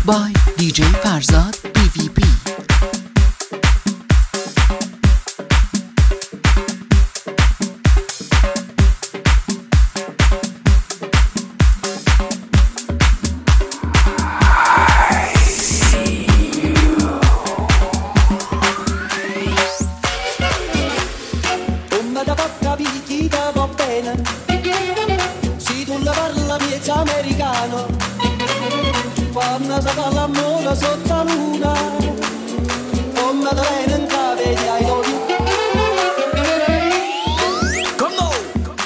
by DJ Farzad PVP. Da porca picchita va bene, se tu la parla miezza americano, quando si fa l'amore sotto la luna, come da bene in cave ai doni. Come on!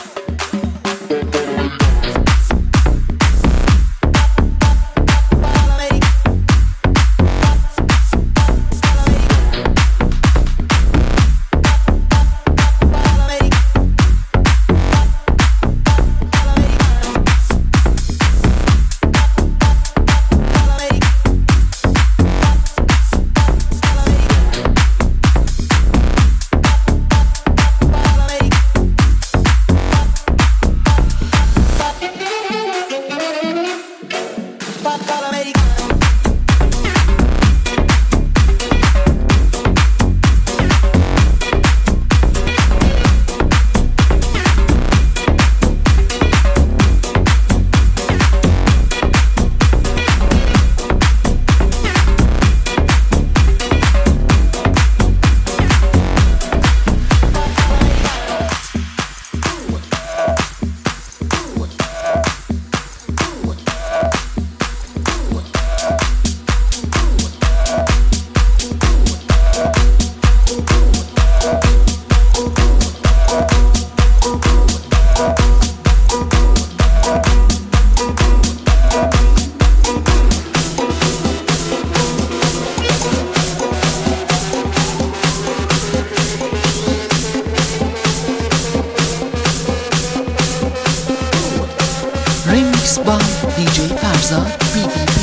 Remix by DJ Farzad PVP.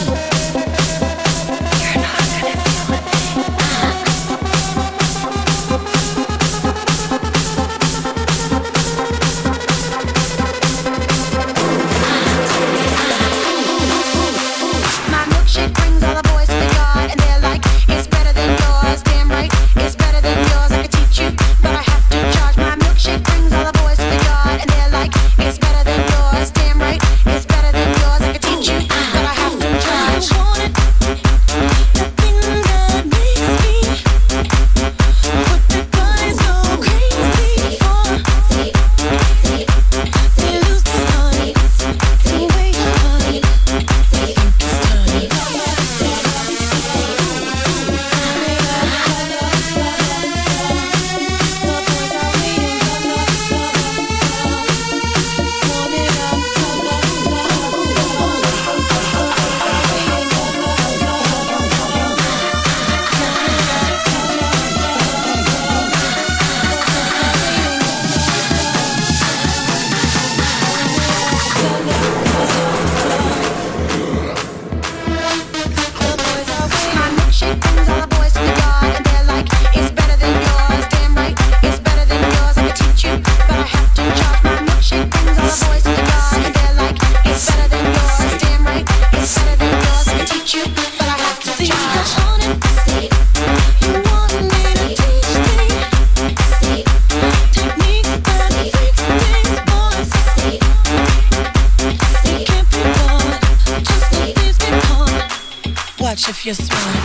Watch if you're smart.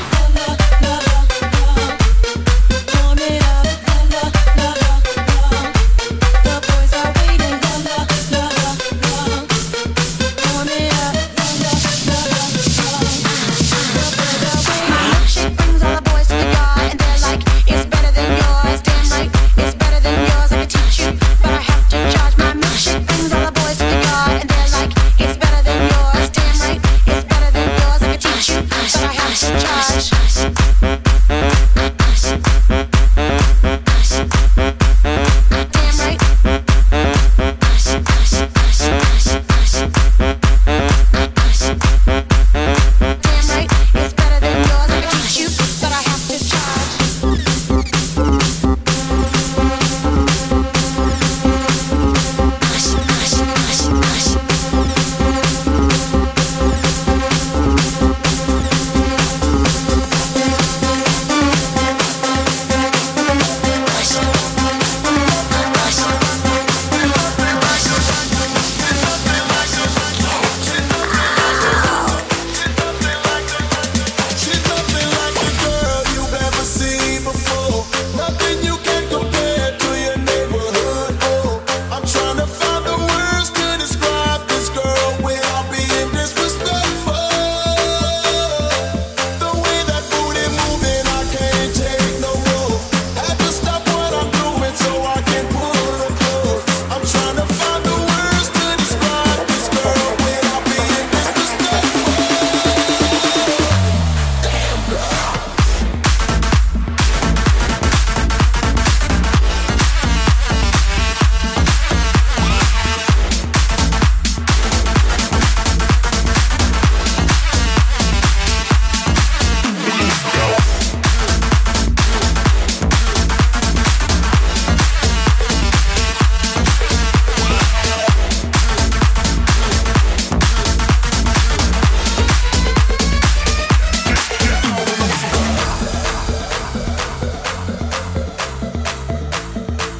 Charge.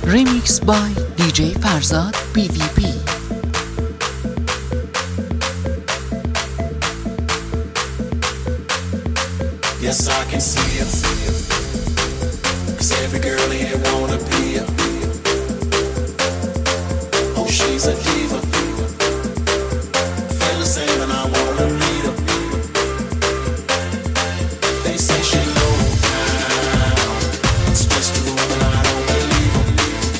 Remix by DJ Farzad PvP. Yes, I can see it. 'Cause every girl here wanna be a. Oh, she's a diva. Fellas saying I wanna meet her. They say she low down. It's just a rumor and I don't believe her.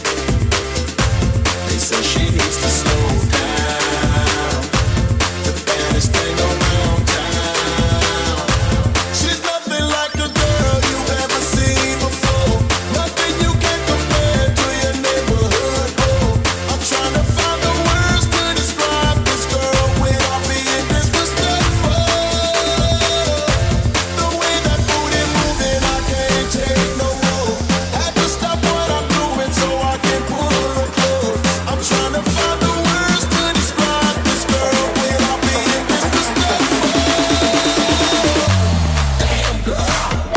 They say she needs to slow down. The baddest thing around town. She's nothing like a girl you've ever seen before. Nothing you can compare to your neighborhood. Oh, I'm trying to find the words to describe this girl without being disrespectful. The way that booty moving, I can't take no more. Had to stop what I'm doing so I can pull her close. I'm trying to find the words to describe this girl without being disrespectful. Damn girl.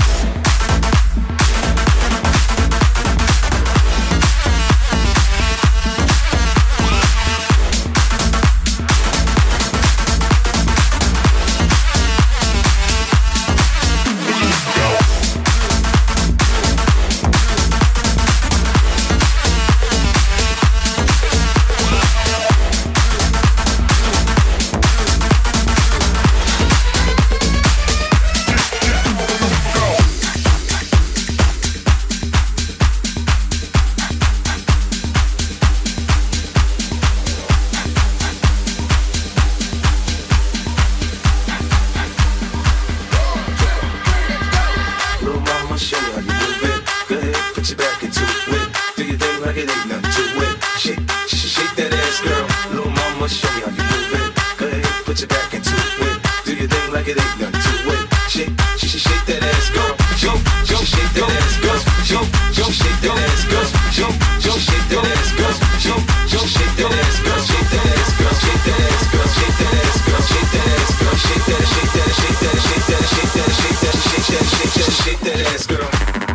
Little mama, show me how you move it. Go ahead, put your back into it. Do your thing like it ain't nothing to it. Shake that ass, girl. Little mama, show me how you move it. Go ahead, put your back into it. Do your thing like it ain't nothing to it. Shake that ass, girl. Shake that ass, girl. Shake that ass, girl. Shake that ass, girl. Shake that ass, girl. Shake that ass, girl. Shake that ass, girl. Shake that ass, girl. Shake that ass, girl. Shake that, shake that, shake that, shake that, shake that, shake that, shake that, shake that, shake that ass, girl.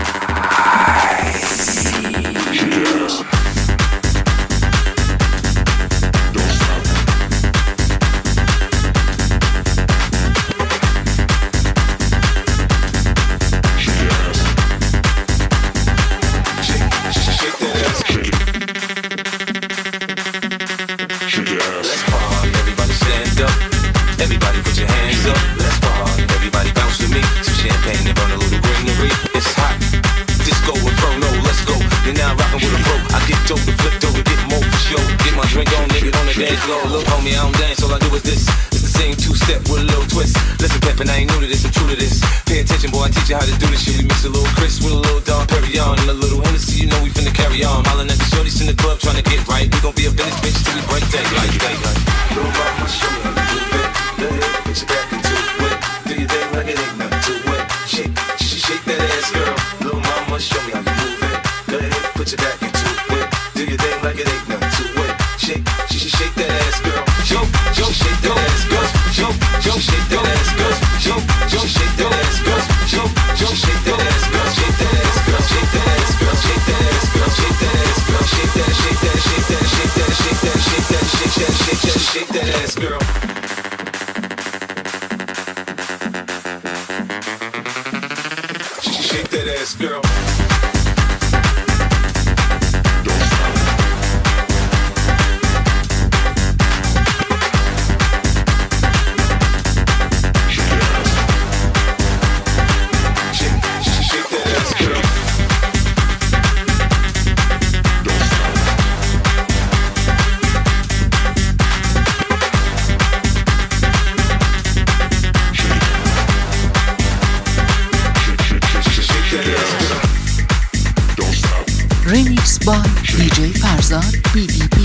Let's party, everybody stand up. Everybody put your hands up. Let's party, everybody bounce with me. Some champagne and burn a little greenery. It's hot, disco inferno, let's go. You're now rockin' with a pro. I get dope to flip dope to get more for show. Get my drink on, nigga, on the dance floor. Look, homie, I don't dance, all I do is this. It's the same two-step with a little twist. Listen, Peppin', I ain't new to this, I'm true to this. Pay attention, boy, I teach you how to do this shit. We mix a little Chris with a little Dom Perignon and a little Hennessy, you know we finna carry on. Hollin' at the shorties in the club tryna get right. We gon' be up in this bitch till we break day like day. Little mama, show me how you move it. Go ahead, put your back into it. Do your thing like it ain't nothing to it. Shake that ass, girl. Little mama, show me how you move it. Go ahead, put your back into it. Do your thing like it ain't nothing to it. Shake that ass, girl. Shake that ass, girl. Shake that ass, girl. Shake that ass, girl. Shake that ass, girl. Shake that ass, girl. Shake that ass, girl. Shake that ass, girl. Shake that ass, girl. Shake that, shake that, shake that, shake that, shake that, shake that, shake that, shake that, shake that ass, girl. Shake that ass, girl. Remix by DJ Farzad PvP.